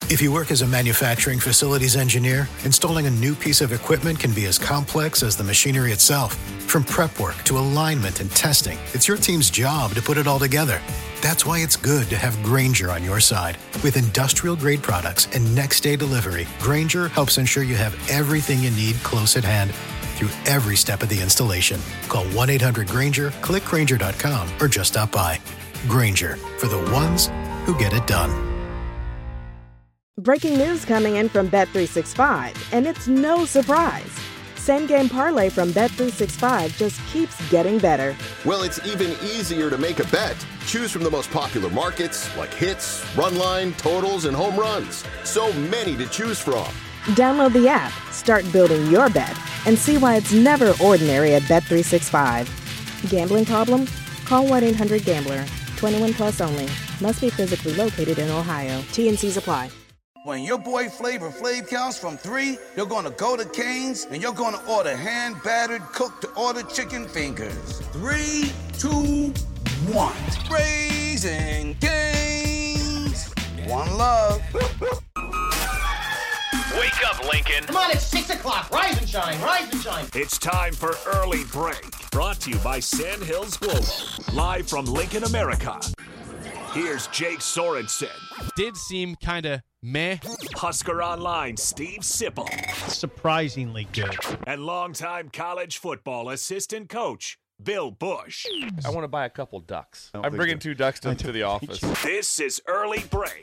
If you work as a manufacturing facilities engineer, installing a new piece of equipment can be as complex as the machinery itself. From prep work to alignment and testing, it's your team's job to put it all together. That's why it's good to have Grainger on your side. With industrial-grade products and next-day delivery, Grainger helps ensure you have everything you need close at hand through every step of the installation. Call 1-800-GRAINGER, click Grainger.com, or just stop by. Grainger, for the ones who get it done. Breaking news coming in from Bet365, and it's no surprise. Same Game Parlay from Bet365 just keeps getting better. Well, it's even easier to make a bet. Choose from the most popular markets like hits, run line, totals, and home runs. So many to choose from. Download the app, start building your bet, and see why it's never ordinary at Bet365. Gambling problem? Call 1-800-GAMBLER. 21 plus only. Must be physically located in Ohio. T&Cs apply. When your boy Flavor Flav counts from 3, you're gonna go to Cane's and you're gonna order hand-battered, cooked-to-order chicken fingers. 3, 2, 1. Raising Cane's. One love. Wake up, Lincoln. Come on, it's 6 o'clock. Rise and shine, rise and shine. It's time for Early Break. Brought to you by Sandhills Global. Live from Lincoln, America. Here's Jake Sorensen. Did seem kind of meh. Husker Online, Steve Sipple. Surprisingly good. And longtime college football assistant coach, Bill Bush. I want to buy a couple ducks. I'm bringing 2 ducks to the office. This is Early Break.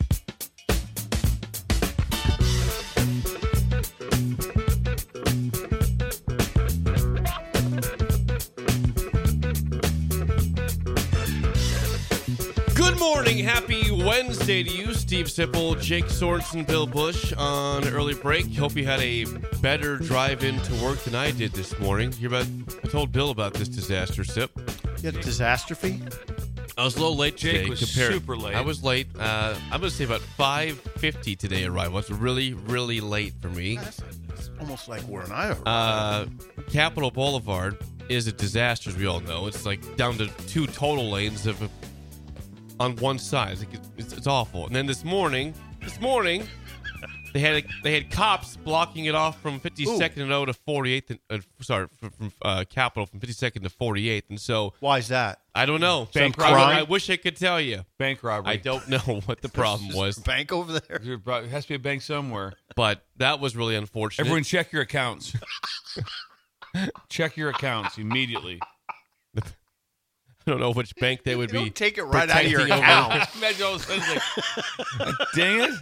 Good morning. Happy Wednesday to you, Steve Sipple, Jake Sorensen, Bill Bush on Early Break. Hope you had a better drive into work than I did this morning. I told Bill about this disaster, Sip. You had a disastrophe? I was a little late today. Jake was super late. I was late. I'm going to say about 5:50 today arrival. It's really, really late for me. That's almost like where I arrived. Capitol Boulevard is a disaster, as we all know. It's like down to 2 total lanes on one side. It's awful. And then this morning, they had cops blocking it off from 52nd and O to 48th. From Capitol from 52nd to 48th. And so why is that? I don't know. Bank crime? robbery? I wish I could tell you. Bank robbery. I don't know what the problem was. Bank over there? It has to be a bank somewhere. But that was really unfortunate. Everyone check your accounts. Check your accounts immediately. I don't know which bank they would be. Take it right out of your account. Imagine all of a sudden, like, dang it.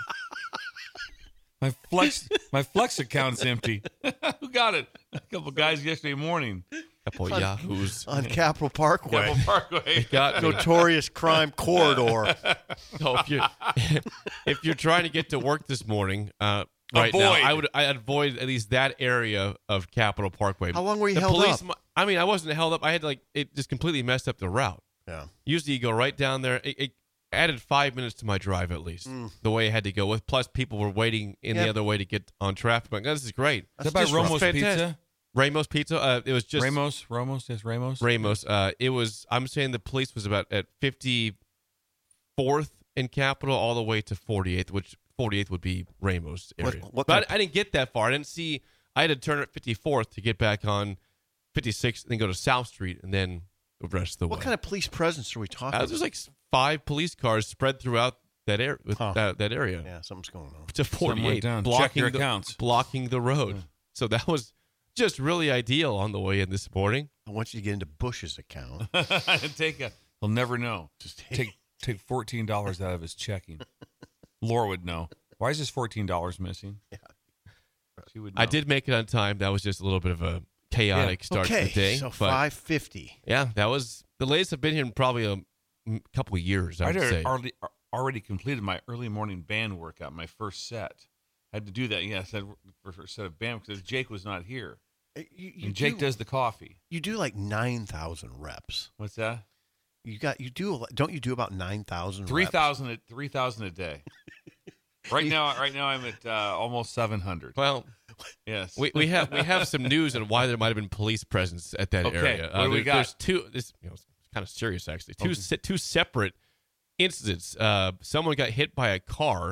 My Flex account's empty. Who got it? A couple guys yesterday morning. Couple yahoos. On Capitol Parkway. Capitol Parkway. Got me. Notorious crime corridor. So if you're trying to get to work this morning, now, I'd avoid at least that area of Capitol Parkway. How long were you held up? I mean, I wasn't held up. I had it just completely messed up the route. Yeah. Usually you go right down there. It added 5 minutes to my drive at least. The way I had to go with. Plus people were waiting in the other way to get on traffic. I'm like, this is great. Is that by Ramos Pizza? Ramos Pizza. It was just Ramos. Yes, Ramos. Ramos. It was. I'm saying the police was about at 54th in Capitol all the way to 48th, which 48th would be Ramos area. But I didn't get that far. I didn't see. I had to turn at 54th to get back on 56th, and then go to South Street, and then the rest of the way. What kind of police presence are we talking about? There's like 5 police cars spread throughout that area. That area. Yeah, something's going on. To 48, Check your accounts. Blocking the road. Yeah. So that was just really ideal on the way in this morning. I want you to get into Bush's account. He'll never know. Just take $14 out of his checking. Laura would know. Why is this $14 missing? Yeah. She would know. I did make it on time. That was just a little bit of a chaotic start to the day. So 5:50. Yeah, that was the latest I've been here in probably a couple of years, I would say. Already completed my early morning band workout, my first set. I had to do that. Yes, for a set of band because Jake was not here. Jake does the coffee. You do like 9,000 reps. What's that? Don't you do about 9,000 3,000 a day. Right now I'm at almost 700. Well, yes. We have some news on why there might have been police presence at that area. What do we got? There's 2. This it's kind of serious actually. Two separate incidents. Someone got hit by a car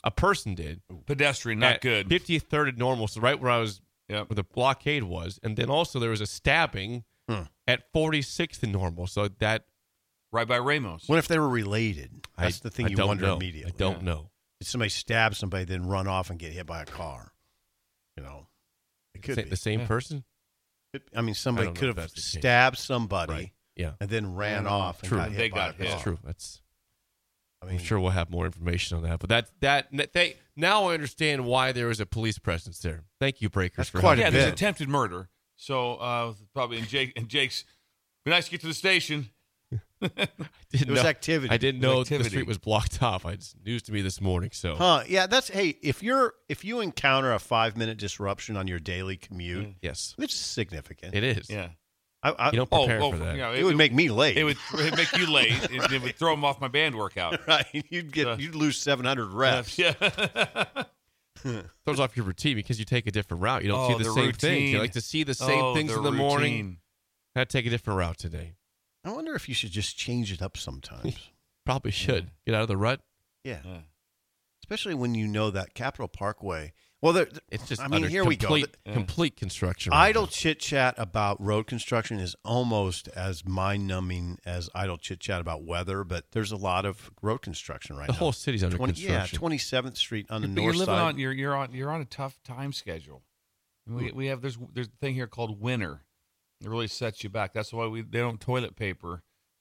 A person did. Pedestrian, not At good. 53rd and Normal, so right where I was, Yep. where the blockade was. And then also there was a stabbing at 46th and Normal. So that... Right by Ramos. What if they were related? That's the thing I you don't wonder know. immediately. I don't know. Did somebody stab somebody, then run off and get hit by a car? You know, it could be. The same person? I mean, somebody I don't know could if have that's the case. stabbed somebody Right. Yeah. and then ran off and True. got hit They by got a hit. car. That's true. That's... I mean, I'm sure we'll have more information on that. But now I understand why there was a police presence there. Thank you, Breakers, That's for quite helping. Yeah, a there's bit. attempted murder. So probably Jake's. Be nice to get to the station. Didn't It was know- activity. I didn't It was know activity. the street was blocked off. It's news to me this morning. So Yeah, that's hey. If you encounter a 5-minute disruption on your daily commute, yes, it's significant. it is. Yeah. I, You don't prepare for that. You know, it would make me late. It would make you late. It would throw him off my band workout. right. You'd lose 700 reps. Yeah. Throws off your routine because you take a different route. You don't see the same things. You routine. like to see the same things in the morning. routine. I had to take a different route today. I wonder if you should just change it up sometimes. Probably should get out of the rut. Yeah. Yeah. Especially when you know that Capitol Parkway. Well, It's just I mean, under here we go. complete construction. right Idle now. chit chat about road construction is almost as mind numbing as idle chit chat about weather, but there's a lot of road construction right The now. whole city's under construction. 27th Street on the But north you're living side. on you're on a tough time schedule. We have there's a thing here called winter. It really sets you back. That's why they don't toilet paper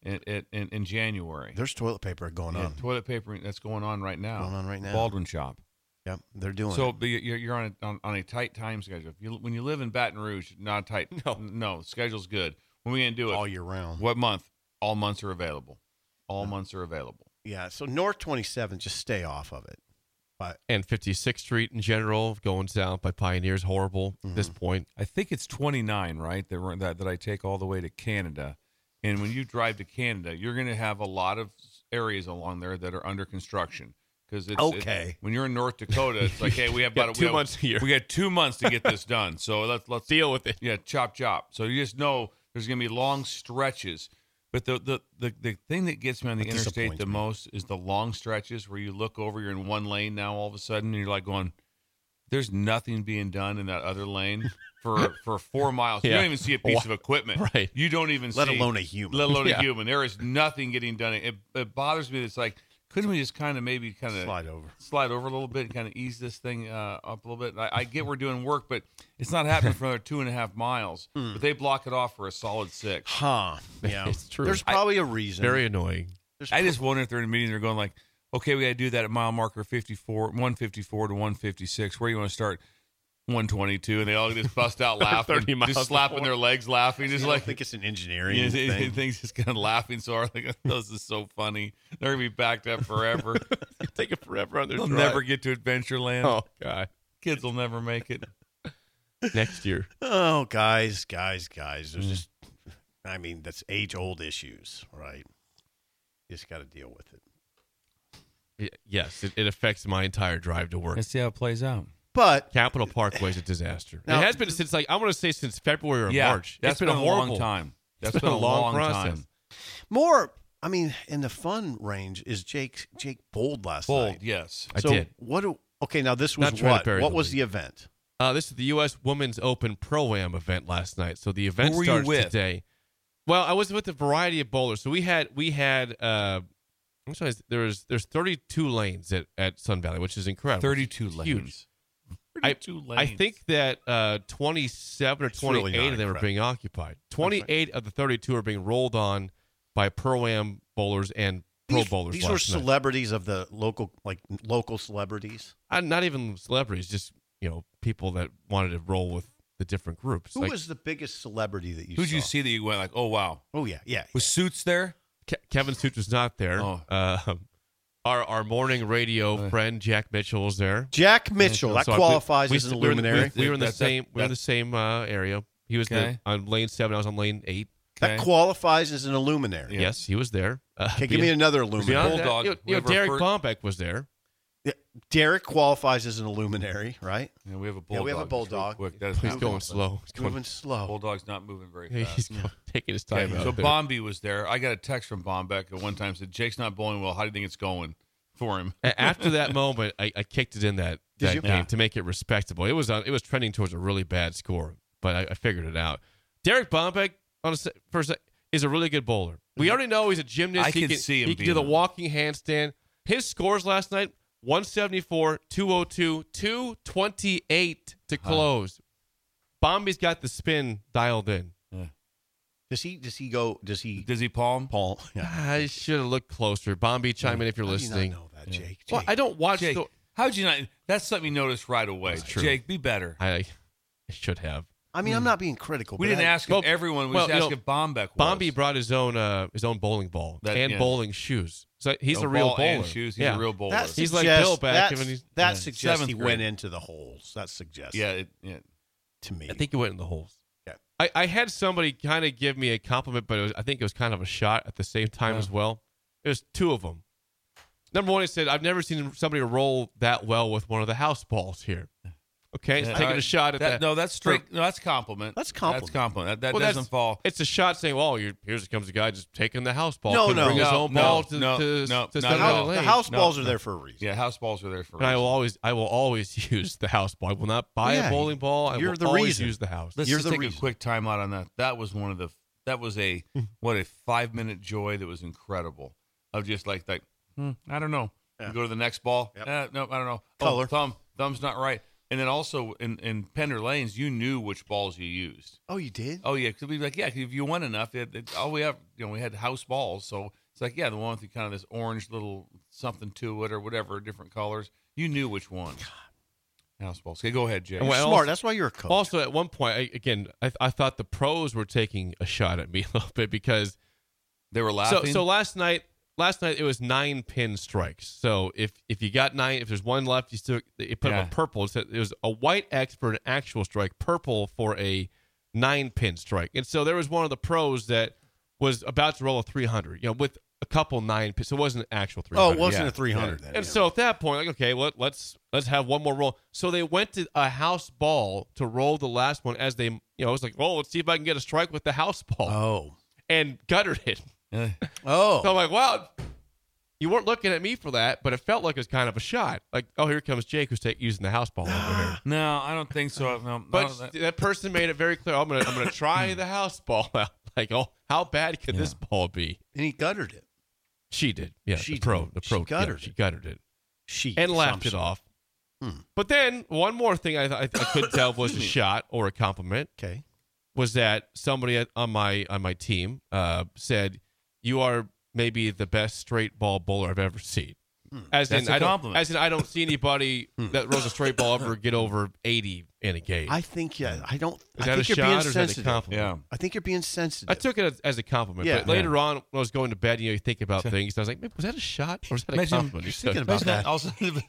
in January. There's toilet paper going on. Toilet paper that's going on right now. Going on right now. Baldwin Shop. Yep, they're doing So it. but you're on a tight time schedule. When you live in Baton Rouge, not tight. No, the schedule's good. When are we gonna do it? All year round. What month? All months are available. All months are available. Yeah, so North 27th, just stay off of it. But And 56th Street in general, going south by Pioneer is horrible at this point. I think it's 29, right? That I take all the way to Canada. And when you drive to Canada, you're going to have a lot of areas along there that are under construction. Because Okay. when you're in North Dakota, it's like, hey, we have Yeah, about 2 months a year. We got 2 months to get this done. So let's Deal with it. Yeah, chop. So you just know there's going to be long stretches. But the thing that gets me on the That interstate disappoints the me. most is the long stretches where you look over, you're in one lane now all of a sudden, and you're like going, there's nothing being done in that other lane for 4 miles. You Yeah. don't even see a piece of equipment. Right. You don't even let see. alone a human. Let alone Yeah. a human. There is nothing getting done. It bothers me. It's like, couldn't we just kind of slide over a little bit and kind of ease this thing up a little bit? I get we're doing work, but it's not happening for another 2.5 miles. But they block it off for a solid 6. Huh. Yeah. It's true. There's probably a reason. Very annoying. I just wonder if they're in a meeting, they're going like, okay, we got to do that at mile marker 154 to 156. Where do you want to start? 122, and they all just bust out laughing, 30 miles just slapping an their legs, laughing, just I like think it's an engineering yeah, thing. things just kind of laughing so hard. Like, this is so funny. They're gonna be backed up forever. It's taking forever on their They'll drive. never get to Adventureland. Oh, God. Kids will never make it. Next year. Oh, guys. There's just, I mean, that's age-old issues, right? You just got to deal with it. Yes, it affects my entire drive to work. Let's see how it plays out. But Capitol Parkway is a disaster. Now- it has been since, I want to say since February or Yeah, March. that's It's been, been a a long horrible time. That's It's been a long process. time. more, I mean, in the fun range is Jake bowled last night. Yes. I So did. okay, now this was Not trying to what? bury What the was lead. the event? This is the U.S. Women's Open Pro-Am event last night. So the event Who were you starts with? today. Well, I was with a variety of bowlers. So we had I'm sorry, there's 32 lanes at Sun Valley, which is incredible. 32 It's lanes. huge. 32 lanes. I think that 27 or It's really 28 not of them are incredible. being occupied. 28 of the 32 are being rolled on by Pro-Am bowlers and pro bowlers. These were last night. celebrities of the local celebrities. Not even celebrities, just people that wanted to roll with the different groups. Who was the biggest celebrity that you Who'd saw? you see that you went like, oh, wow. Oh, yeah. Was Suits there? Kevin Suits was not there. Oh. Our morning radio friend Jack Mitchell was there. Jack Mitchell, that So qualifies as an luminary. We were in the That- same. We were in that- the same area. He was Okay. on lane 7. I was on lane 8. That qualifies as an illuminary. Yes, he was there. Okay, give me another illuminary. Beyond that, Bulldog. We have our Derek first- Bombeck was there. Yeah, Derek qualifies as an illuminary, right? Yeah, we have a bulldog. Yeah, we have a just bulldog. real quick. That is He's not going moving. slow. He's going, Moving slow. Bulldog's not moving very fast. he's taking his time Okay, out. so there. Bombi was there. I got a text from Bombeck at one time said, Jake's not bowling well. How do you think it's going? for him. After that moment, I kicked it in that game to make it respectable. It was trending towards a really bad score, but I figured it out. Derek Bombeck is a really good bowler. We already know he's a gymnast. I can see him. He can do the walking handstand. His scores last night: 174, 202, 228 to close. Bomby's got the spin dialed in. Yeah. Does he palm? Yeah. I should have looked closer. Bomby, chime in if you're listening. You not know that, Jake? Well, I don't watch. Jake, how'd you not? That's something you noticed right away. True. Jake, be better. I should have. I mean, I'm not being critical. We didn't ask if everyone. We just asked if Bombeck was. Bomby brought his own bowling ball and bowling shoes. So he's a real bowler. And shoes. He's a real bowler. He's like Bill back. That suggests he went into the holes. That suggests. Yeah. To me, I think he went in the holes. Yeah. I had somebody kind of give me a compliment, but I think it was kind of a shot at the same time as well. It was two of them. Number one, he said, "I've never seen somebody roll that well with one of the house balls here." Okay, taking a shot at that. No, that's straight. No, that's compliment. That's compliment. That doesn't fall. It's a shot saying, "Well, here comes a guy just taking the house ball." Bring his own ball to the house balls are there for a reason. Yeah, house balls are there for a reason. And I will always use the house ball. I will not buy a bowling ball. I will always use the house. Let's just take a quick timeout on that. That was a 5-minute joy that was incredible. Of just like I don't know. Yeah. You go to the next ball. Yep. No, I don't know. Color. Thumb's not right. And then also in Pender Lanes, you knew which balls you used. Oh, you did? Oh, yeah. Because we'd be like, if you won enough, all we have, we had house balls. So it's like, the one with kind of this orange little something to it or whatever, different colors. You knew which one. House balls. Okay, go ahead, Jay. You're smart. That's why you're a coach. Also, at one point, I thought the pros were taking a shot at me a little bit because they were laughing. So last night it was 9 pin strikes. So if you got 9, if there's one left, you put up a purple. It was a white X for an actual strike, purple for a 9 pin strike. And so there was one of the pros that was about to roll a 300, with a couple 9 pins. So it wasn't an actual 300. Oh, it wasn't a 300 then. And so at that point, okay, let's have one more roll. So they went to a house ball to roll the last one as they, it was like, let's see if I can get a strike with the house ball. Oh. And guttered it. Oh. So I'm like, wow, you weren't looking at me for that, but it felt like it was kind of a shot. Like, here comes Jake who's using the house ball over here. No, I don't think so. No, but that person made it very clear. I'm gonna try the house ball out. Like, how bad could this ball be? And he guttered it. She did. Yeah, the pro guttered she guttered it. She and laughed it off. But then one more thing I couldn't tell was a shot or a compliment. Okay, was that somebody on my team said, "You are maybe the best straight ball bowler I've ever seen." That's a compliment. As in, I don't see anybody that rolls a straight ball ever get over 80 in a game. I think, I don't. Is I that think a you're shot being or is that a sensitive. compliment? Yeah. I think you're being sensitive. I took it as a compliment. Yeah. But later on, when I was going to bed, you think about things. I was like, was that a shot or was that a compliment? You're thinking about that. Also,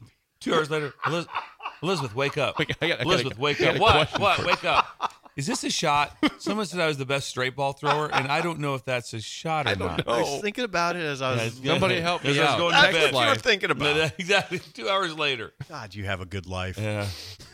2 hours later, Elizabeth, wake up. Elizabeth, wake up. What? Wake up. Is this a shot? Someone said I was the best straight ball thrower, and I don't know if that's a shot or not. I was thinking about it as I was. Somebody help me out. Going That's to bed. what you were thinking about. Exactly. 2 hours later. God, you have a good life. Yeah.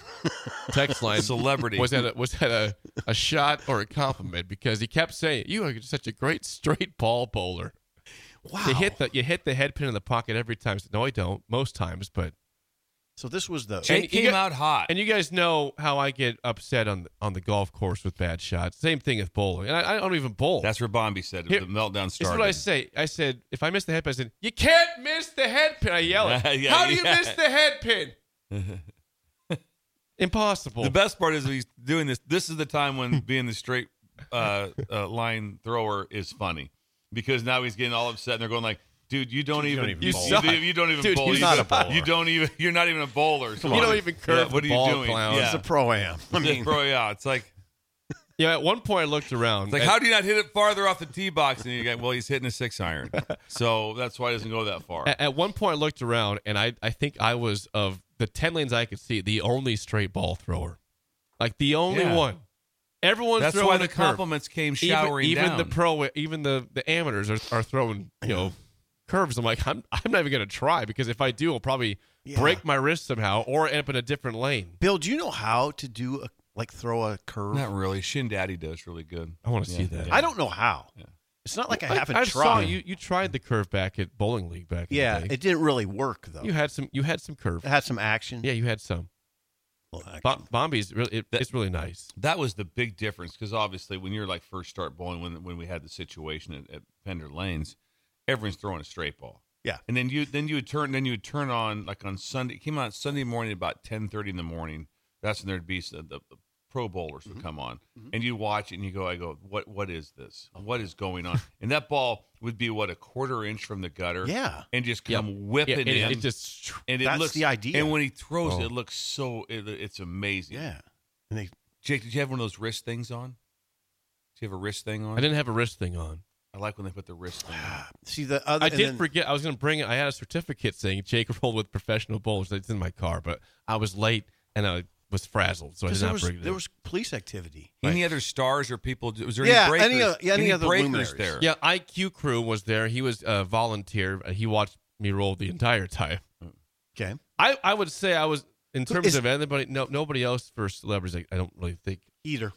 Text line. Celebrity. Was that a shot or a compliment? Because he kept saying, "You are such a great straight ball bowler." Wow. You hit the head pin in the pocket every time. No, I don't. Most times, but. So this was the. Jake came out hot. And you guys know how I get upset on the golf course with bad shots. Same thing with bowling. And I don't even bowl. That's where Bomby said the meltdown started. This is what I say. I said, if I miss the head pin, I said, "You can't miss the head pin." I yell it. How do you miss the head pin? Impossible. The best part is he's doing this. This is the time when being the straight line thrower is funny. Because now he's getting all upset and they're going like, "Dude, you don't even suck. You don't even Dude, bowl. He's not a bowler. You're not even a bowler. You don't even curve what the are ball, you doing? clown. Yeah. It's a pro-am. I mean, it's like, at one point I looked around. it's like, how do you not hit it farther off the tee box? And you go, well, he's hitting a 6-iron. So that's why he doesn't go that far. At one point I looked around and I think I was, of the 10 lanes I could see, the only straight ball thrower. Like the only one. Everyone's That's throwing why the curve. compliments came showering even down. Even the amateurs are throwing curves. I'm like, I'm not even going to try because if I do, I'll probably break my wrist somehow or end up in a different lane. Bill, do you know how to throw a curve? Not really. Shin Daddy does really good. I want to see that. I don't know how. Yeah. It's not like I I haven't saw tried. you tried the curve back at Bowling League back. Yeah, in the day. it didn't really work though. You had some curve. It had some action. Yeah, you had some. Well, action. Bombi's really it's really nice. That was the big difference because obviously when you're like first start bowling, when we had the situation at Pender Lanes, everyone's throwing a straight ball. Yeah, and then you would turn on like on Sunday. It came out Sunday morning about 10:30 in the morning. That's when there'd be the pro bowlers would come on, and you watch it and you go, what is this? What is going on? And that ball would be a quarter inch from the gutter, and just come whipping in. It just and it that's looks the idea. And when he throws it looks so it's amazing. Yeah. And Jake, did you have one of those wrist things on? Did you have a wrist thing on? I didn't have a wrist thing on. I like when they put the wrist thing on. See the other. I did forget. I was going to bring it. I had a certificate saying Jake rolled with professional bowlers. It's in my car, but I was late and I was frazzled, so I did not bring it. There was police activity. Any other stars or people? Was there any breakers? Any other breakers luminaries there? Yeah, IQ Crew was there. He was a volunteer. He watched me roll the entire time. Okay. I would say I was in terms of anybody. Nobody else for celebrities. I don't really think either.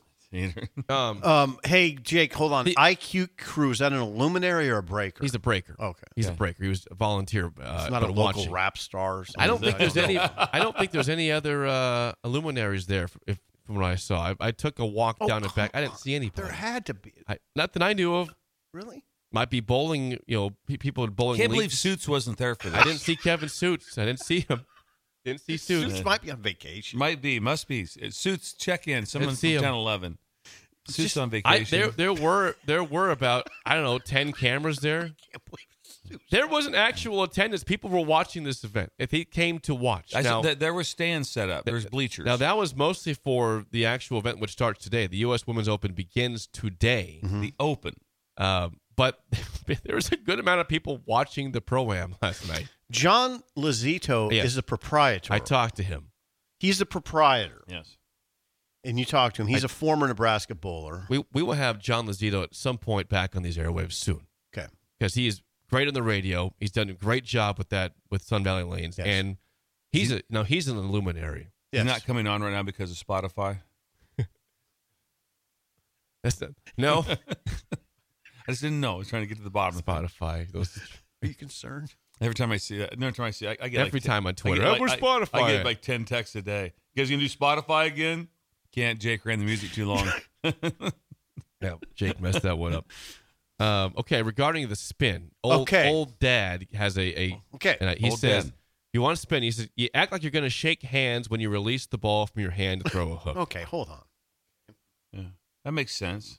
Hey Jake, hold on. IQ Crew, is that an luminary or a breaker? He's a breaker. Okay, he's a breaker. He was a volunteer. It's not a local rap star. Or I don't think there's any. I don't think there's any other luminaries there. From what I saw, I took a walk down and back. I didn't see anybody. There had to be. Not that I knew of. Really? Might be bowling. People at bowling. Can't believe Suits wasn't there for this. I didn't see Kevin Suits. I didn't see him. Didn't see Suits. Suits might be on vacation. Must be. Suits, check in. Someone from 10-11. Suits on vacation. There were about 10 cameras there. There was an actual attendance. People were watching this event. If he came to watch, there were stands set up. There's bleachers. Now that was mostly for the actual event, which starts today. The U.S. Women's Open begins today. The Open, but there was a good amount of people watching the Pro-Am last night. John Lazito is the proprietor. I talked to him. He's the proprietor. Yes. And you talked to him. He's a former Nebraska bowler. We will have John Lazito at some point back on these airwaves soon. Okay. Because he is great on the radio. He's done a great job with that with Sun Valley Lanes. Yes. And he's an luminary. Yes. He's not coming on right now because of Spotify. No. I just didn't know. I was trying to get to the bottom of Spotify. Are you concerned? Every time I see that, I get every time on Twitter. We're Spotify. I get like 10 texts a day. You guys gonna do Spotify again? Can't. Jake ran the music too long. No, Jake messed that one up. Okay, regarding the spin, old dad has a okay. And he says, "You want to spin?" He says, "You act like you're going to shake hands when you release the ball from your hand to throw a hook." Okay, hold on. Yeah, that makes sense.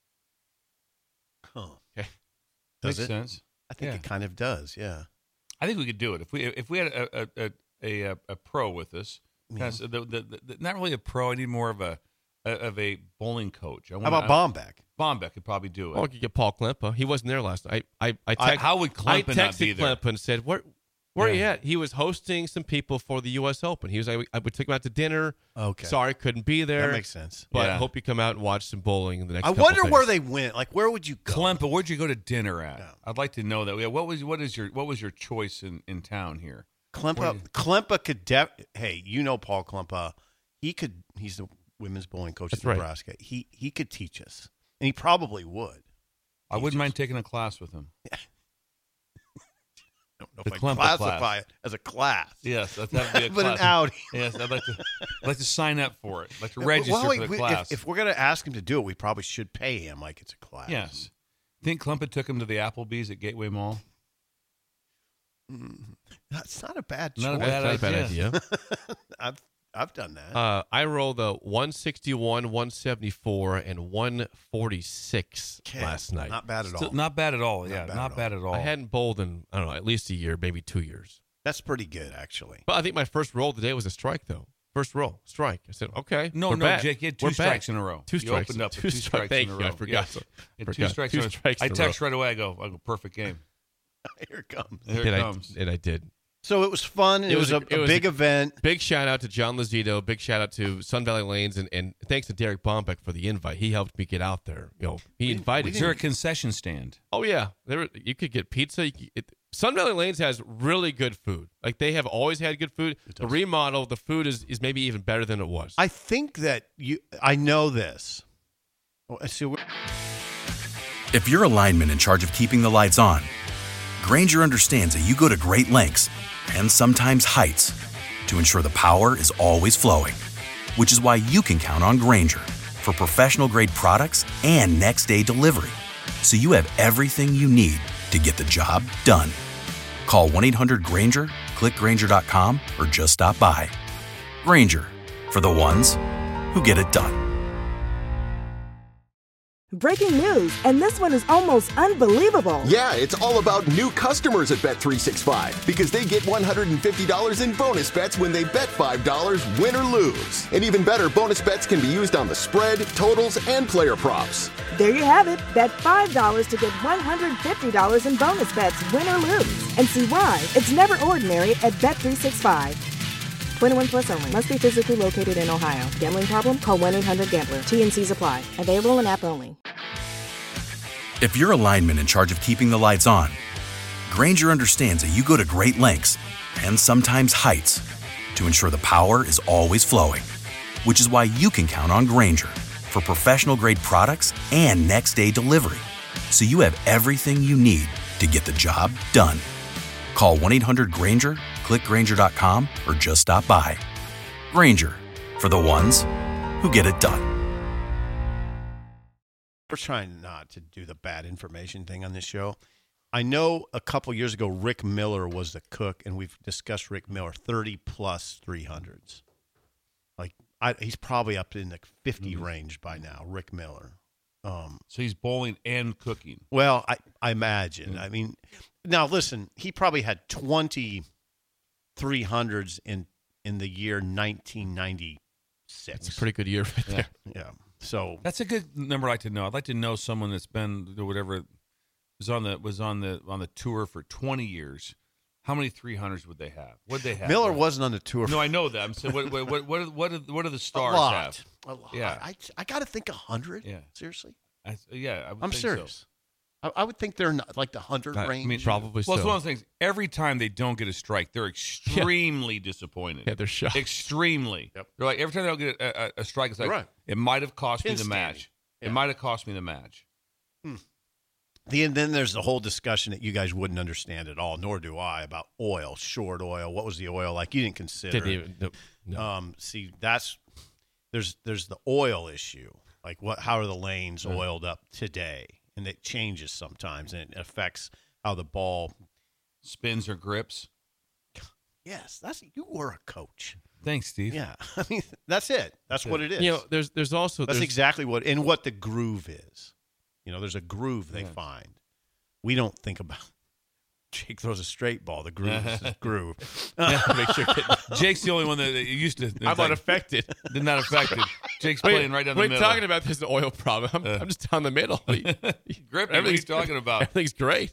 Huh. Okay, makes sense. I think it kind of does. Yeah, I think we could do it if we had a pro with us. Not really a pro. I need more of a bowling coach. How about Bombeck? Bombeck could probably do it. Or I could get Paul Klempa. He wasn't there last night. How would Klempa not be there? I texted Klempa and said, "Where are you at?" He was hosting some people for the U.S. Open. He was like, "I would take him out to dinner." Okay, sorry, couldn't be there. That makes sense. But I hope you come out and watch some bowling in the next. I wonder where they went. Like, where would you go? Klempa, where'd you go to dinner at? Yeah. I'd like to know that. Yeah, what was your choice in town here? Klempa could hey, Paul Klempa. He's the women's bowling coach in Nebraska. Right. He could teach us. And he probably would. I wouldn't mind taking a class with him. I don't know if I classify it as a class. Yes, that would be a but class. An Audi. Yes, I'd like to sign up for it. I'd like to register for the class. If we're going to ask him to do it, we probably should pay him like it's a class. Yes. Think Klempa took him to the Applebee's at Gateway Mall? That's not a bad choice. Not a bad idea. I've done that. I rolled a 161, 174, and 146 last night. Not bad at all. Not bad at all. Yeah, not bad at all. I hadn't bowled in, I don't know, at least a year, maybe 2 years. That's pretty good, actually. But I think my first roll today was a strike, though. First roll, strike. I said, okay. No, Jake, you had two strikes in a row. Two strikes. You opened up two with two strikes in a row. I forgot. Yeah. Two strikes in a row. I text right away. I go, perfect game. Here it comes. Here it comes. And I did. So it was fun. It was a big event. Big shout out to John Lazito. Big shout out to Sun Valley Lanes, and thanks to Derek Bombeck for the invite. He helped me get out there. He invited. Is there a concession stand? Oh yeah, you could get pizza. Sun Valley Lanes has really good food. Like they have always had good food. The remodel, the food is maybe even better than it was. I think that I know this. So If you're a lineman in charge of keeping the lights on, Grainger understands that you go to great lengths and sometimes heights to ensure the power is always flowing, which is why you can count on Grainger for professional-grade products and next-day delivery, so you have everything you need to get the job done. Call 1-800-GRAINGER, click Grainger.com, or just stop by. Grainger, for the ones who get it done. Breaking news, and this one is almost unbelievable. Yeah, it's all about new customers at Bet365 because they get $150 in bonus bets when they bet $5, win or lose. And even better, bonus bets can be used on the spread, totals, and player props. There you have it. Bet $5 to get $150 in bonus bets, win or lose. And see why it's never ordinary at Bet365. 21 plus only. Must be physically located in Ohio. Gambling problem? Call 1-800-GAMBLER. T&Cs apply. Available in app only. If you're a lineman in charge of keeping the lights on, Grainger understands that you go to great lengths and sometimes heights to ensure the power is always flowing, which is why you can count on Grainger for professional-grade products and next-day delivery, so you have everything you need to get the job done. Call 1-800-GRAINGER, click Grainger.com, or just stop by. Grainger, for the ones who get it done. We're trying not to do the bad information thing on this show. I know a couple years ago, Rick Miller was the cook, and we've discussed Rick Miller, 30-plus 300s. He's probably up in the 50 range by now, Rick Miller. So he's bowling and cooking. Well, I imagine. I mean, now listen, he probably had 20 300s in the year 1996. That's a pretty good year right there. Yeah. So that's a good number I'd like to know. I'd like to know someone that's been whatever was on the tour for 20 years. How many 300s would they have? What they have? Miller wasn't on the tour. No, I know that. I'm saying, what do the stars have? A lot. Yeah. I got to think 100. Yeah. Seriously? I'm serious. So. I would think they're not like the 100 range. I mean, probably so. Well, it's one of those things. Every time they don't get a strike, they're extremely disappointed. Yeah, they're shocked. Extremely. Yep. They're like, every time they don't get a strike, it's like, right. It might have cost me the Standing. match. Yeah. It might have cost me the match. Then there's the whole discussion that you guys wouldn't understand at all, nor do I, about oil, short oil. What was the oil like? You didn't consider it. No. See, there's the oil issue. Like how are the lanes oiled up today? And it changes sometimes, and it affects how the ball spins or grips. Yes, you were a coach. Thanks, Steve. Yeah, I mean that's it. That's what it is. You know, there's also that's exactly what the groove is. You know, there's a groove they find. We don't think about. Jake throws a straight ball. The groove is his groove. Make sure Jake's the only one that used to. I'm not affected. They're not affected. Jake's playing right down the middle. We're talking about this oil problem. I'm just down the middle. Gripping. What are you talking about? Everything's great.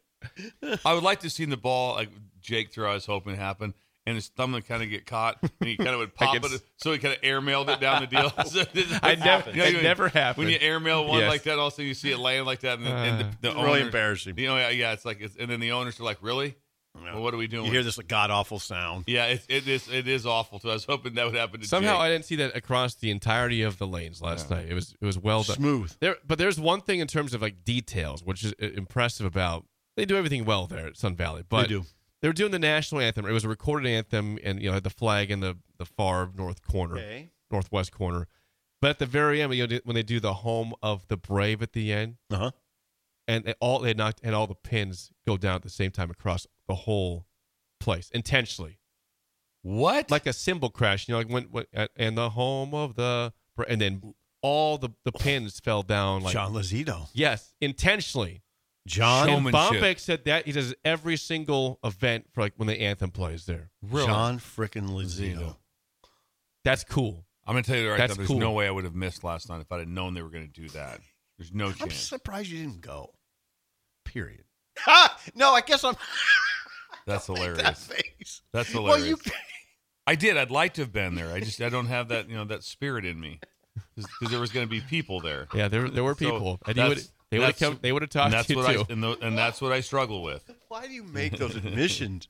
I would like to see the ball like Jake throw. I was hoping happen, and his thumb would kind of get caught, and he kind of would pop it, so he kind of airmailed it down the deal. So it never happened. When you airmail one like that, also you see it laying like that, and the really owners, embarrassing. It's like, and then the owners are like, really? No. Well, what are we doing? You hear this god awful sound. Yeah, it is awful. So I was hoping that would happen to Somehow Jake. I didn't see that across the entirety of the lanes last night. It was well done. Smooth. But there's one thing in terms of like details, which is impressive about. They do everything well there at Sun Valley, but they do. They were doing the national anthem. It was a recorded anthem, and had the flag in the far northwest corner. But at the very end, when they do the home of the brave at the end, and they had all the pins go down at the same time across the whole place intentionally. What? Like a cymbal crash, like when and the home of the, and then all the pins fell down. Like John Lazito. Yes, intentionally. John Bombeck said that he does every single event for like when the anthem plays there. Really? John frickin' Lazito. That's cool. I'm going to tell you right now, there's cool. no way I would have missed last night if I'd have known they were going to do that. There's no chance. I'm surprised you didn't go. Period. No, I guess I'm. That's hilarious. That face. That's hilarious. Well, I did. I'd like to have been there. I don't have that that spirit in me because there was going to be people there. Yeah, there were people. So they would have come. They would have talked to you too. And that's what I struggle with. Why do you make those admissions?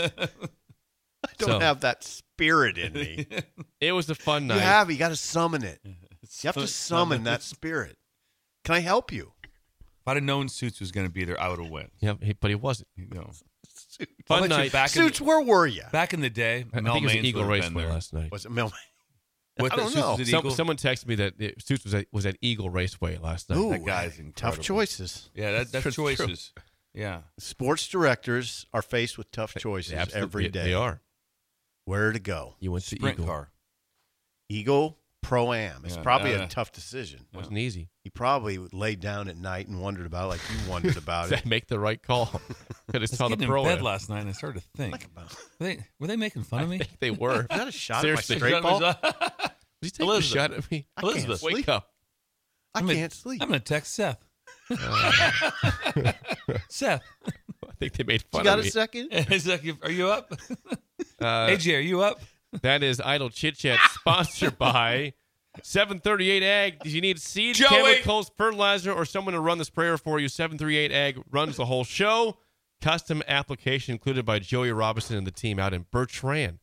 I don't have that spirit in me. It was a fun night. You got to summon it. You have to summon that spirit. Can I help you? I'd have known Suits was going to be there, I would have went. Yeah, but he wasn't. Fun night. Suits, where were you? Back in the day, I Mel think it was Maines Eagle would have been Raceway there. last night. Was it Mel? What, I don't know. Suits was at Eagle? Someone texted me that Suits was at Eagle Raceway last night. Ooh, That guy's incredible. tough choices. Yeah, that's True. choices. Yeah. Sports directors are faced with tough choices every day. They are. Where to go? You went to Sprint Eagle. car. Eagle, Pro-Am. It's Yeah, probably yeah. a tough decision. Wasn't easy. He probably laid down at night and wondered about it like you wondered about Did it. I make the right call? Could I have was saw the getting in pro. bed last night and I started to think. Were they making fun of me? I think they were. Is that a shot Seriously. at my straight ball? Did you take a Elizabeth. shot at me? I can't Elizabeth. sleep. Wake up. I can't sleep. I'm going to text Seth. Seth. I think they made fun You got of a me. second? Is that, are you up? Hey, Jay, are you up? That is Idle Chit Chat, sponsored by 738 Ag. Do you need seed, Joey! chemicals, fertilizer, or someone to run the sprayer for you? 738 Ag runs the whole show. Custom application included by Joey Robinson and the team out in Bertrand.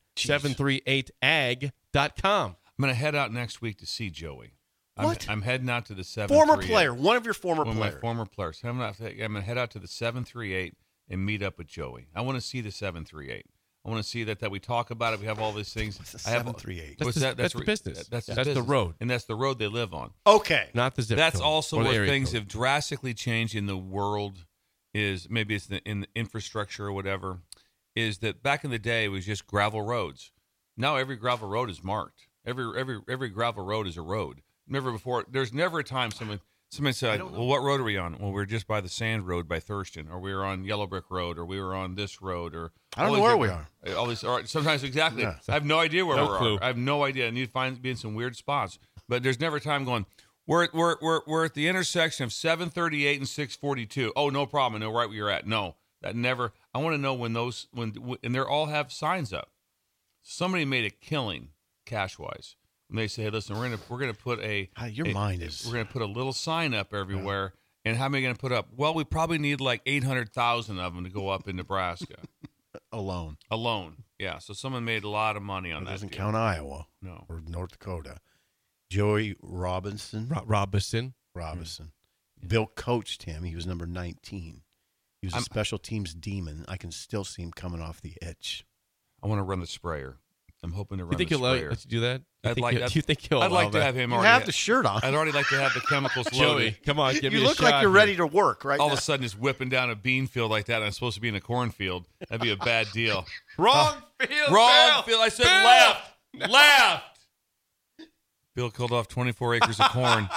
738ag.com. I'm going to head out next week to see Joey. What? I'm heading out to the 738. Former player. One of your former One of my players. former players. I'm going to head out to the 738 and meet up with Joey. I want to see the 738. I want to see that we talk about it. We have all these things. What's the I have 738? That's What's the- that? that's the business. That's That's the business. road. And that's the road they live on. Okay. Not the zip That's code also or the where area things code. have drastically changed in the world. Is maybe it's in the infrastructure or whatever. Is that back in the day it was just gravel roads. Now every gravel road is marked. Every gravel road is a road. Never before. There's never a time someone said, "Well, what road are we on?" Well, we're just by the Sand Road by Thurston, or we were on Yellow Brick Road, or we were on this road, or I don't know where we are. All these, or sometimes exactly. Yeah. I have no idea where No we clue. are. I have no idea. I need to be in some weird spots. But there's never a time going. We're at the intersection of 738 and 642. Oh, no problem. I know right where you're at. No, that never. I want to know when and they all have signs up. Somebody made a killing cash wise. And they say, hey, listen, we're gonna put Your mind is. we're gonna put a little sign up everywhere. And how many are gonna put up? Well, we probably need like 800,000 of them to go up in Nebraska alone. Yeah. So someone made a lot of money on It that. doesn't deal. count Iowa. No. Or North Dakota. Joey Robinson. Robinson. Bill coached him. He was number 19. He was a special teams demon. I can still see him coming off the edge. I want to run the sprayer. I'm hoping to run You think the he'll let sprayer. you do that? I'd like you think he'll I'd like allow to that? have him You already. have the shirt on. I'd already like to have the chemicals Joey, loaded. come on, give me You a look like shot you're here. ready to work right All now. of a sudden, just whipping down a bean field like that, and I'm supposed to be in a cornfield. That'd be a bad deal. Wrong field. Wrong Bill. field. I said Bill. left. Left. Bill killed off 24 acres of corn.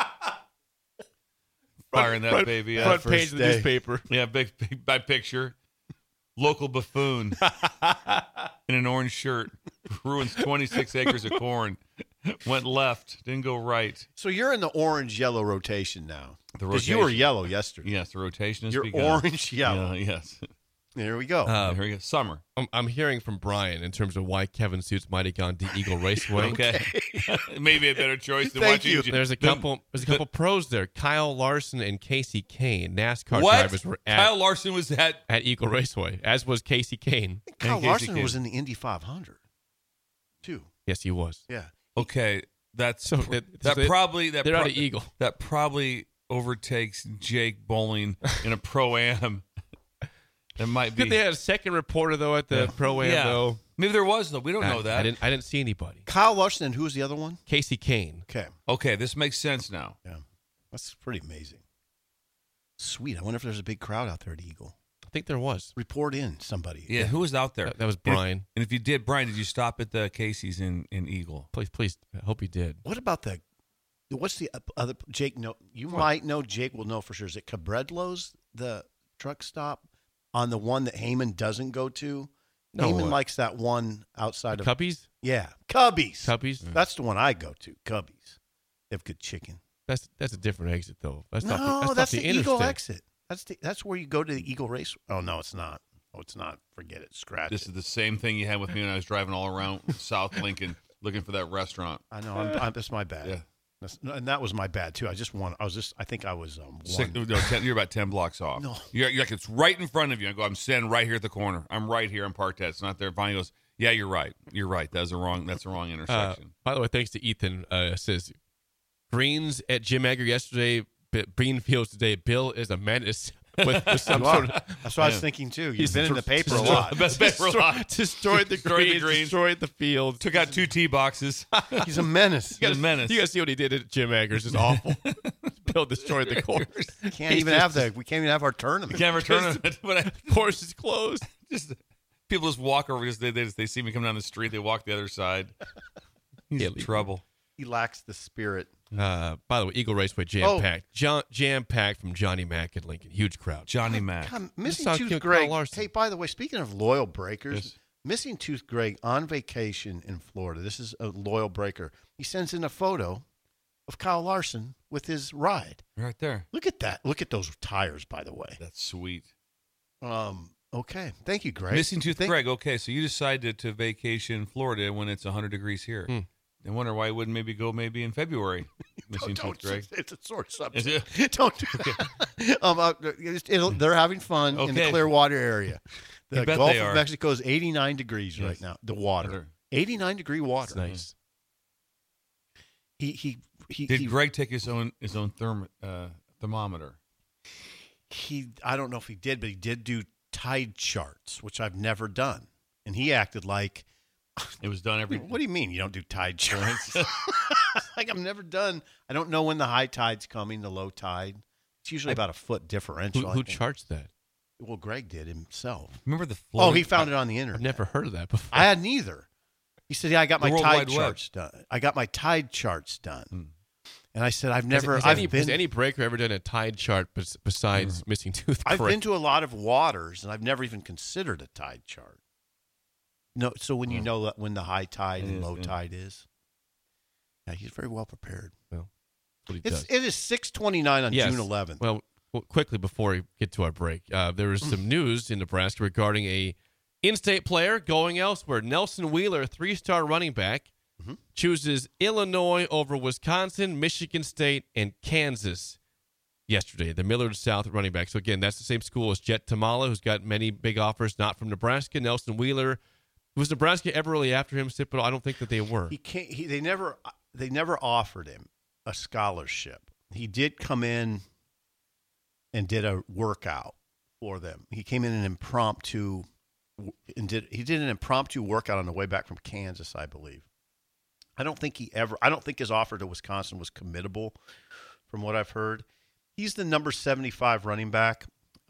Firing that baby Front up. page of the day. newspaper. Yeah, big by picture. Local buffoon in an orange shirt ruins 26 acres of corn. Went left, didn't go right. So you're in the orange-yellow rotation now. The Because you were rotation. yellow yesterday. Yes, the rotation has You're begun. orange-yellow. Yeah, yes. There we go. Here we go. Summer. I'm hearing from Brian in terms of why Kevin Suits might have gone to Eagle Raceway. Okay. Maybe a better choice than Thank watching. you. There's a couple pros there. Kyle Larson and Casey Kane, NASCAR What? drivers, were Kyle Larson was at. Eagle Raceway, as was Casey Kane. Kyle Casey Larson Kane. was in the Indy 500, too. Yes, he was. Yeah. Okay, that's So probably they're out of Eagle. That probably overtakes Jake Bowling in a pro-am. There might be. Did they have a second reporter though at the pro-am though? Maybe there was though. We don't know that. I didn't see anybody. Kyle Larson, and who was the other one? Casey Kane. Okay. Okay, this makes sense now. Yeah. That's pretty amazing. Sweet. I wonder if there's a big crowd out there at Eagle. I think there was. Report in, somebody. Yeah, who was out there? That was Brian. And if you did, Brian, did you stop at the Casey's in Eagle? Please. I hope he did. What about what's the other, Jake, you might know, Jake will know for sure. Is it Cabredlo's, the truck stop, on the one that Heyman doesn't go to? No, Heyman likes that one outside of. Cubbies? Yeah. Cubbies. That's the one I go to, Cubbies. They have good chicken. That's a different exit though. That's No, not that's the the Eagle interstate. exit. That's where you go to the Eagle Race. Oh, no, it's not. Oh, it's not. Forget it. Scratch This it. is the same thing you had with me when I was driving all around South Lincoln looking for that restaurant. I know. That's my bad. Yeah. And that was my bad, too. I think I was You're about 10 blocks off. No. You're like, it's right in front of you. I go, I'm standing right here at the corner. I'm right here. I'm parked at. It's not there. Finally goes, yeah, you're right. You're right. That's the wrong intersection. By the way, thanks to Ethan. Says Greens at Jim Egger yesterday Beanfields today. Bill is a menace. With some sort of, that's what I was thinking too. He's been in the paper a lot. Destroyed the greens, destroyed the field. Took out 2 tee boxes. He's a menace. He's a menace. You guys see what he did at Jim Eggers? It's awful. Bill destroyed the course. We can't even have our tournament. We can't have our tournament. The course is closed. People just walk over because they see me come down the street. They walk the other side. He's in trouble. He lacks the spirit. By the way, Eagle Raceway jam-packed. Jam-packed from Johnny Mack at Lincoln. Huge crowd. Johnny Mack. Missing Tooth Greg. Hey, by the way, speaking of loyal breakers, Missing Tooth Greg on vacation in Florida. This is a loyal breaker. He sends in a photo of Kyle Larson with his ride. Right there. Look at that. Look at those tires, by the way. That's sweet. Okay. Thank you, Greg. Missing Tooth Greg. Okay, so you decided to vacation in Florida when it's 100 degrees here. I wonder why you wouldn't maybe go in February. Missing Tooth Greg. It's a sore subject. Don't do it. They're having fun in the Clearwater area. The Gulf of Mexico is 89 degrees right now. The water. 89-degree water. That's nice. Did Greg take his own thermometer? I don't know if he did, but he did do tide charts, which I've never done. And he acted like it was done every. What do you mean you don't do tide charts? Like I've never done. I don't know when the high tide's coming, the low tide. It's usually about a foot differential. Who charts that? Well, Greg did himself. Remember the floating? Oh, he found it on the internet. I've never heard of that before. I hadn't either. He said, "Yeah, I got my tide charts done. I got my tide charts done." And I said, has any breaker ever done a tide chart besides Missing Tooth Greg? I've been to a lot of waters, and I've never even considered a tide chart. No, so when you know when the high tide and low tide is, yeah, he's very well prepared. Well, it is 6:29 on June 11th. Well, quickly before we get to our break, there is some news in Nebraska regarding a in-state player going elsewhere. Nelson Wheeler, 3-star running back, chooses Illinois over Wisconsin, Michigan State, and Kansas yesterday. The Millard South running back. So again, that's the same school as Jet Tamala, who's got many big offers, not from Nebraska. Nelson Wheeler. Was Nebraska ever really after him, Sipple? I don't think that they were. They never offered him a scholarship. He did come in and did a workout for them. He came in an impromptu did an impromptu workout on the way back from Kansas, I believe. I don't think his offer to Wisconsin was committable, from what I've heard. He's the number 75 running back.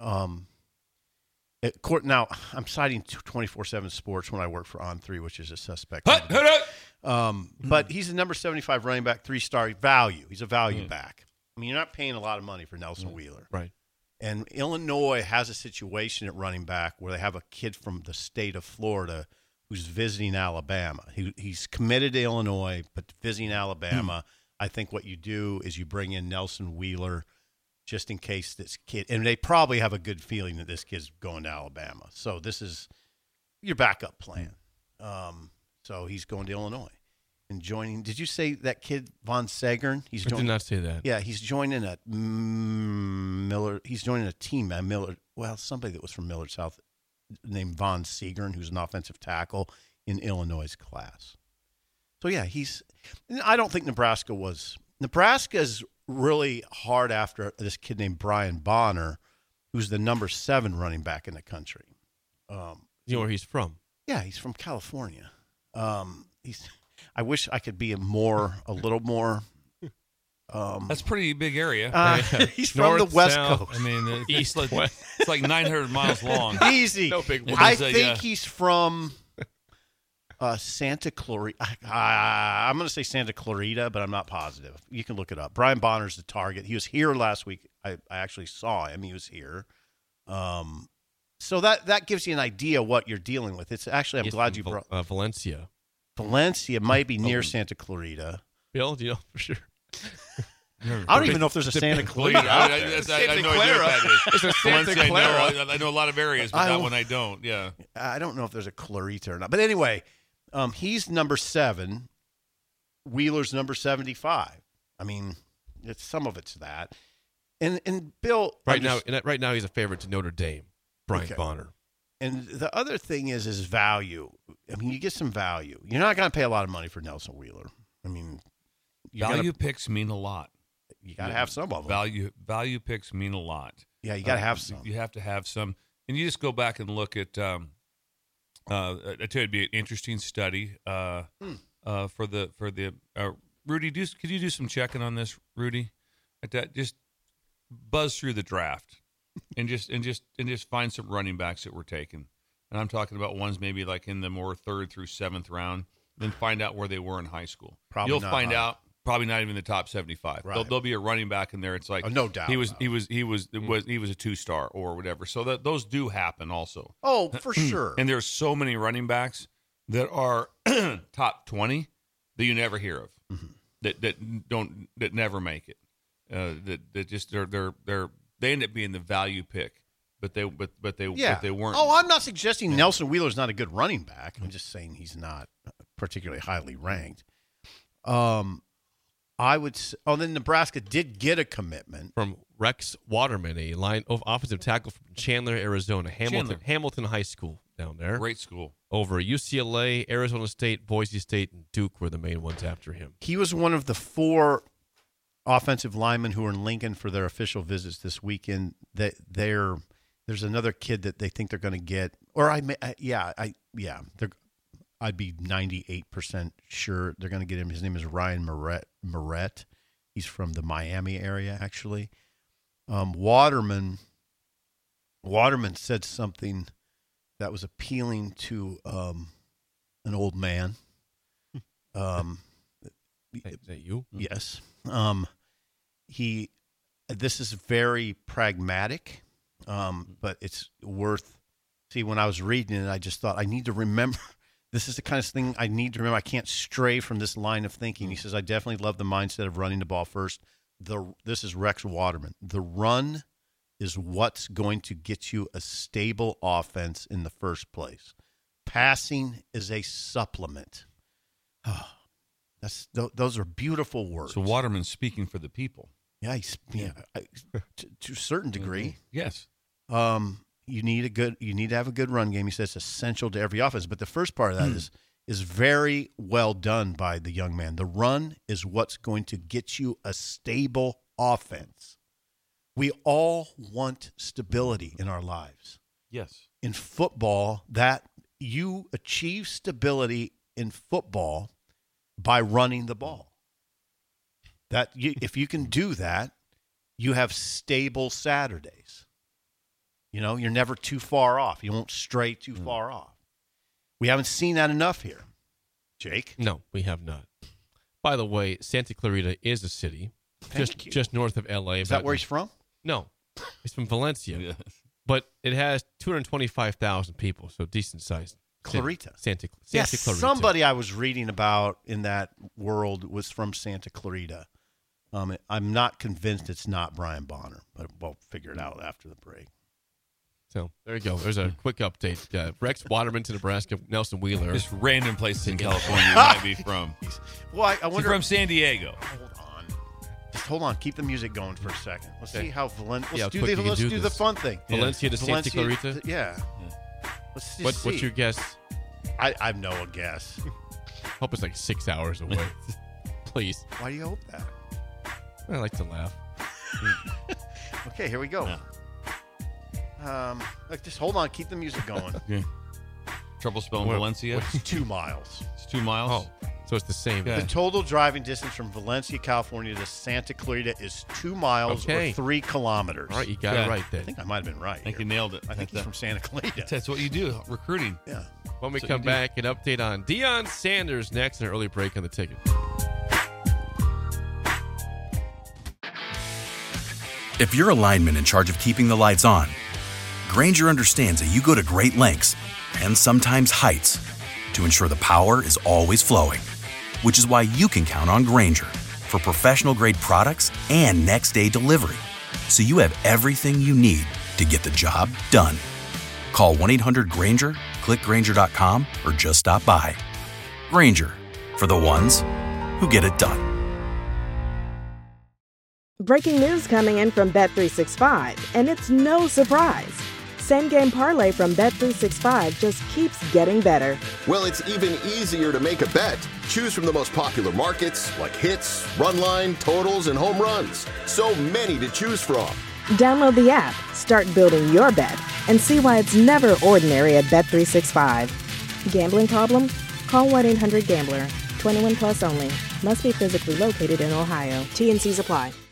Now, I'm citing 24/7 Sports when I work for On3, which is a suspect. But he's the number 75 running back, 3-star value. He's a value back. I mean, you're not paying a lot of money for Nelson Wheeler. Right. And Illinois has a situation at running back where they have a kid from the state of Florida who's visiting Alabama. He's committed to Illinois, but visiting Alabama, I think what you do is you bring in Nelson Wheeler just in case this kid – and they probably have a good feeling that this kid's going to Alabama. So this is your backup plan. So he's going to Illinois and joining – did you say that kid Von Segern? I did not say that. Yeah, he's joining a Miller – he's joining a team at Miller – well, somebody that was from Millard South named Von Segern, who's an offensive tackle in Illinois' class. So, yeah, I don't think Nebraska's really hard after this kid named Brian Bonner, who's the number 7 running back in the country. You know where he's from? Yeah, he's from California. I wish I could be a little more. That's a pretty big area. He's from the West Coast. I mean, it's like 900 miles long. Easy. No big one. I think he's from Santa Clarita. I'm going to say Santa Clarita, but I'm not positive. You can look it up. Brian Bonner's the target. He was here last week. I actually saw him. He was here. So that gives you an idea what you're dealing with. It's actually, I'm glad you brought Valencia. Valencia might be near Santa Clarita. Bill, do you know for sure? I don't even know if there's a Santa Clarita. I know what that is. It's a Santa Clara. I know a lot of areas, but that one I don't. Yeah, I don't know if there's a Clarita or not. But anyway, he's number 7. Wheeler's number 75. I mean, some of it's that. And Bill, right now he's a favorite to Notre Dame. Brian Bonner. And the other thing is value. I mean, you get some value. You're not going to pay a lot of money for Nelson Wheeler. I mean, value picks mean a lot. you got to have some of them. Value picks mean a lot. Yeah, you got to have some. You have to have some. And you just go back and look at, I tell you, it'd be an interesting study for the Rudy, could you do some checking on this, Rudy? Just buzz through the draft and just find some running backs that were taken. And I'm talking about ones maybe like in the more 3rd through 7th round, then find out where they were in high school. You'll find out probably not even the top 75. Right. There'll be a running back in there. It's like, no doubt. He was a 2-star or whatever. So those do happen also. Oh, for sure. And there's so many running backs that are top 20 that you never hear of. Mm-hmm. that never make it. They end up being the value pick, but they weren't. Oh, I'm not suggesting Nelson Wheeler's not a good running back. I'm just saying he's not particularly highly ranked. Then Nebraska did get a commitment from Rex Waterman, a line of offensive tackle from Chandler, Arizona, Hamilton High School down there. Great school. Over UCLA, Arizona State, Boise State, and Duke were the main ones after him. He was one of the 4 offensive linemen who were in Lincoln for their official visits this weekend. There's another kid that they think they're going to get, or I'd be 98% sure they're going to get him. His name is Ryan Moret. He's from the Miami area, actually. Waterman said something that was appealing to an old man. Is that you? Yes. This is very pragmatic, but it's worth. See, when I was reading it, I just thought I need to remember. This is the kind of thing I need to remember. I can't stray from this line of thinking. He says, I definitely love the mindset of running the ball first. This is Rex Waterman. The run is what's going to get you a stable offense in the first place. Passing is a supplement. Those are beautiful words. So Waterman's speaking for the people. Yeah, to a certain degree. Yes. You need to have a good run game. He says it's essential to every offense. But the first part of that is very well done by the young man. The run is what's going to get you a stable offense. We all want stability in our lives. Yes. In football, that you achieve stability in football by running the ball. If you can do that, you have stable Saturdays. You know, you're never too far off. You won't stray too far off. We haven't seen that enough here. Jake? No, we have not. By the way, Santa Clarita is a city just north of L.A. Is that where he's from? No. He's from Valencia. Yes. But it has 225,000 people, so decent sized. Clarita. Santa Yes, Clarita. somebody I was reading about in that world was from Santa Clarita. I'm not convinced it's not Brian Bonner, but we'll figure it out after the break. So there you go. There's a quick update. Rex Waterman to Nebraska, Nelson Wheeler. Just random places in California you might be from. Well, I wonder. He's from San Diego. Hold on. Keep the music going for a second. Let's see how Valencia. Let's do the fun thing. Valencia to Santa Clarita. Yeah. Let's see. What's your guess? I have no guess. Hope it's like 6 hours away. Please. Why do you hope that? I like to laugh. Okay, here we go. Just hold on. Keep the music going. Yeah. Trouble spelling Valencia? It's 2 miles. It's 2 miles? Oh, so it's the same. The total driving distance from Valencia, California to Santa Clarita is 2 miles or 3 kilometers. All right, you got it right there. I think I might have been right. I think you nailed it. I think he's from Santa Clarita. That's what you do, recruiting. Yeah. When we come back, an update on Deion Sanders next, an early break on the ticket. If you're a lineman in charge of keeping the lights on, Grainger understands that you go to great lengths and sometimes heights to ensure the power is always flowing, which is why you can count on Grainger for professional-grade products and next-day delivery, so you have everything you need to get the job done. Call 1-800-GRAINGER, click Grainger.com, or just stop by. Grainger, for the ones who get it done. Breaking news coming in from Bet365, and it's no surprise. Same Game Parlay from Bet365 just keeps getting better. Well, it's even easier to make a bet. Choose from the most popular markets like hits, run line, totals, and home runs. So many to choose from. Download the app, start building your bet, and see why it's never ordinary at Bet365. Gambling problem? Call 1-800-GAMBLER. 21 plus only. Must be physically located in Ohio. T&Cs apply.